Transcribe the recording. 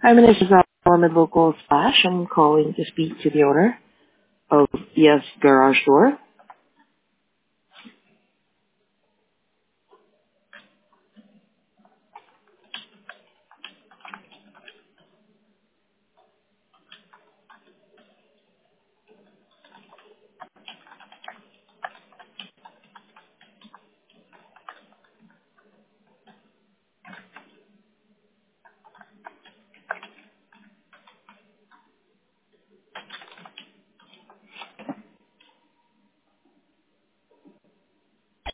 Hi, my name is Mohammed Local Splash. I'm calling to speak to the owner of Yes Garage Door.